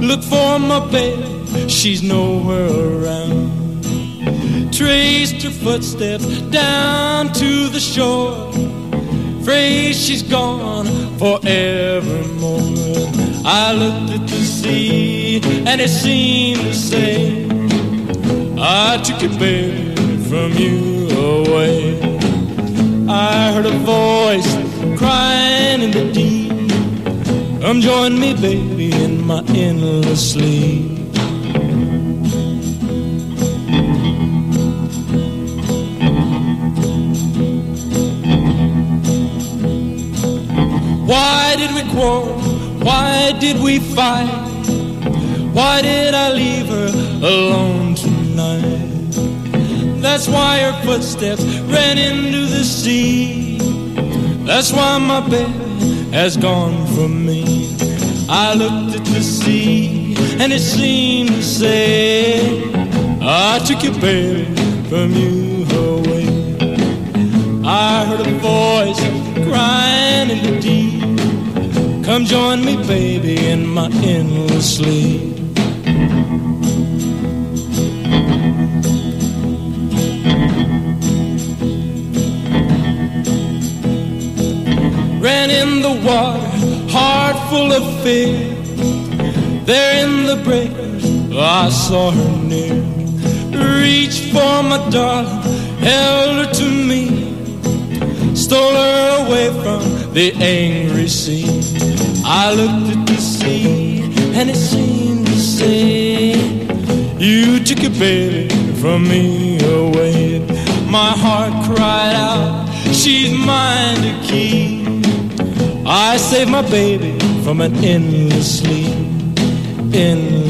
look for my baby, she's nowhere around. Traced her footsteps down to the shore, afraid she's gone forevermore. I looked at the sea and it seemed to say, I took your baby from you away. I heard a voice crying in the deep, come join me, baby, in my endless sleep. Why did we quarrel? Why did we fight? Why did I leave her alone tonight? That's why her footsteps ran into the sea. That's why my baby has gone from me. I looked at the sea and it seemed to say, I took your baby from you away. I heard a voice crying in the deep, come join me, baby, in my endless sleep. Ran in the water, heart full of fear. There in the breakers, I saw her near. Reached for my darling, held her to me, stole her away from the angry sea. I looked at the sea and it seemed to say, you took your baby from me away. My heart cried out, she's mine to keep. I saved my baby from an endless sleep, endless